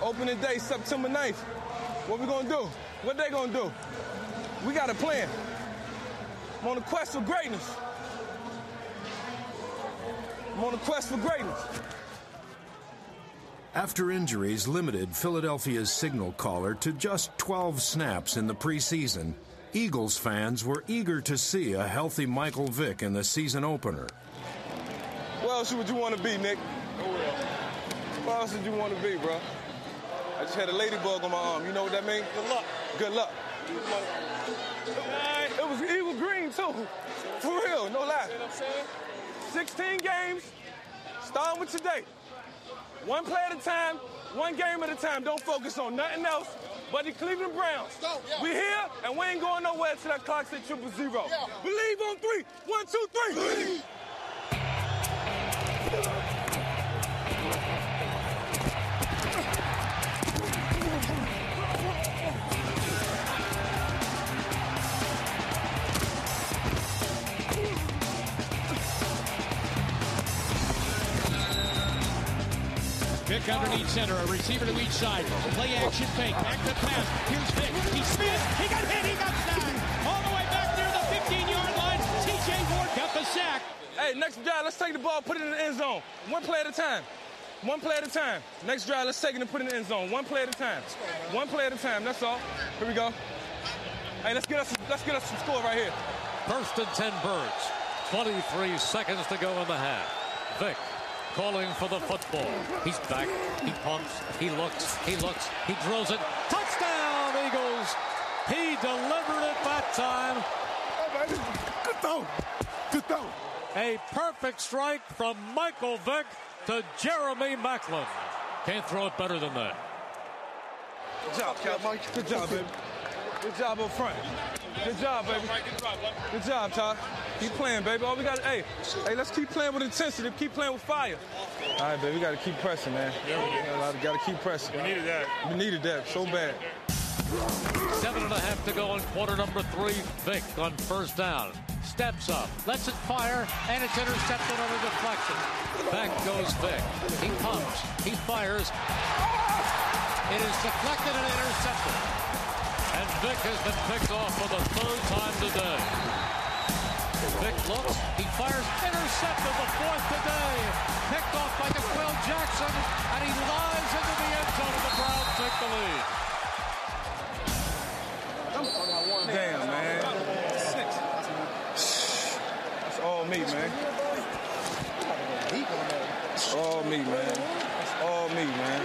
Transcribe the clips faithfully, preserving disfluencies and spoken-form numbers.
Opening day, September ninth. What we gonna do? What they gonna do? We got a plan. I'm on a quest for greatness. I'm on a quest for greatness. After injuries limited Philadelphia's signal caller to just twelve snaps in the preseason, Eagles fans were eager to see a healthy Michael Vick in the season opener. What else would you want to be, Nick? What else did you want to be, bro? I just had a ladybug on my arm. You know what that means? Good luck. Good luck. It was Eagle Green, too. For real, no lie. sixteen games, starting with today. One play at a time, one game at a time. Don't focus on nothing else but the Cleveland Browns. We here, and we ain't going nowhere till that clock says triple zero. Believe on three. One, two, three. Vick underneath center, a receiver to each side. Play action fake, back to pass. Here's Vick. He spins. He got hit. He got sacked. All the way back near the fifteen-yard line. T J Ward got the sack. Hey, next drive, let's take the ball, put it in the end zone. One play at a time. One play at a time. Next drive, let's take it and put it in the end zone. One play at a time. One play at a time. That's all. Here we go. Hey, let's get us let's get us some score right here. First and ten Birds. twenty-three seconds to go in the half. Vick calling for the football. He's back. He pumps. He looks. He looks. He drills it. Touchdown, Eagles. He delivered it that time. Good throw. Good throw. A perfect strike from Michael Vick to Jeremy Maclin. Can't throw it better than that. Good job, Cal, Mike. Good job, baby. Good job up front. Good job, baby. Good job, Todd. Keep playing, baby. All we got, hey, hey, let's keep playing with intensity. Keep playing with fire. All right, baby. We got to keep pressing, man. Yeah, we got to keep pressing. We needed that. We needed that so bad. Seven and a half to go in quarter number three. Vick on first down. Steps up, lets it fire, and it's intercepted on a deflection. Back goes Vick. He pumps. He fires. It is deflected and intercepted. And Vick has been picked off for the third time today. Vick looks. He fires. Intercepted, the fourth today. Picked off by DeQuil Jackson, and he lies into the end zone, and the Browns take the lead. Damn, man. That's all me, man. That's all me, man. That's all me, man.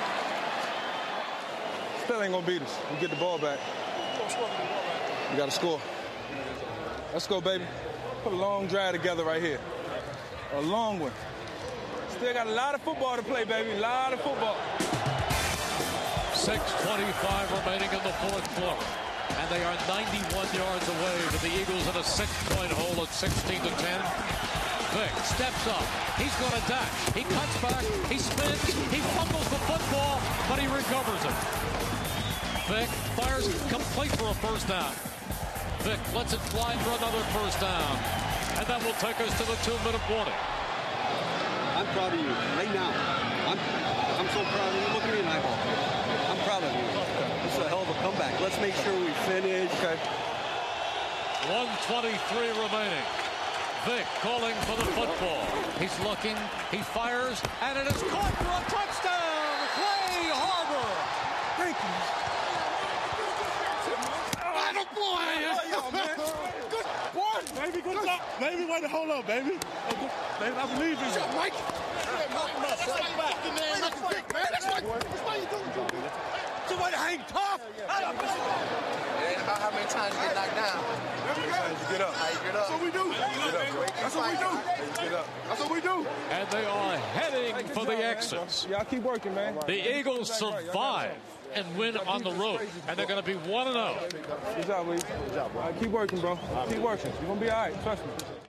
Still ain't gonna beat us. We get the ball back. We gotta score. Let's go, baby. Put a long drive together right here. A long one. Still got a lot of football to play, baby. A lot of football. six twenty-five remaining in the fourth quarter. And they are ninety-one yards away to the Eagles in a six-point hole at sixteen to ten. Vick steps up. He's going to dash. He cuts back. He spins. He fumbles the football, but he recovers it. Vick fires complete for a first down. Vick lets it fly for another first down. And that will take us to the two-minute warning. I'm proud of you right now. I'm, I'm so proud of you. Look at me in the eyeball. I'm proud of you. This is a hell of a comeback. Let's make sure we finish. Okay. one twenty-three remaining. Vick calling for the football. He's looking. He fires. And it is caught for a touchdown. Clay Harbor. Thank you. Oh, boy. Good boy. Baby, good job. Baby, wait, hold up, baby. Baby, I believe in you. Mike. That's why you doing it. Somebody hang tough. It ain't about how many times you get knocked down. Every time you get up. How you get up. That's what we do. That's what we do. That's what we do. And they are heading for the exits. Y'all keep working, man. The Eagles survive and win on the road. And they're going to be one and oh. Good job, Lee. Good job, bro. Keep working, bro. Keep working. You're going to be all right. Trust me.